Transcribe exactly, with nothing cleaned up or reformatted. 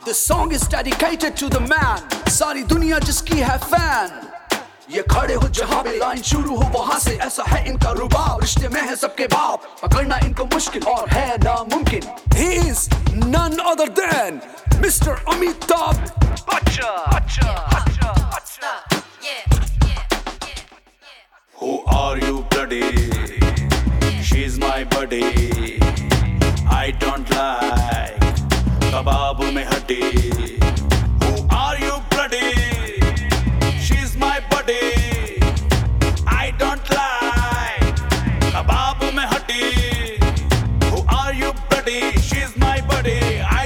This song is dedicated to the man, सारी दुनिया जिसकी है फैन। ये खड़े हो जहाँ पे लाइन शुरू हो वहाँ से, ऐसा है इनका रुबाब, रिश्ते में है सबके बाप, पकड़ना इनको मुश्किल और है नामुमकिन। He is none other than Mister Amitabh Bachchan। Who are you, bloody? She's my buddy. I don't like kebab mein hatti. Who are you, bloody? She's my buddy. I don't like kebab mein hatti. Who are you, bloody? She's my buddy. I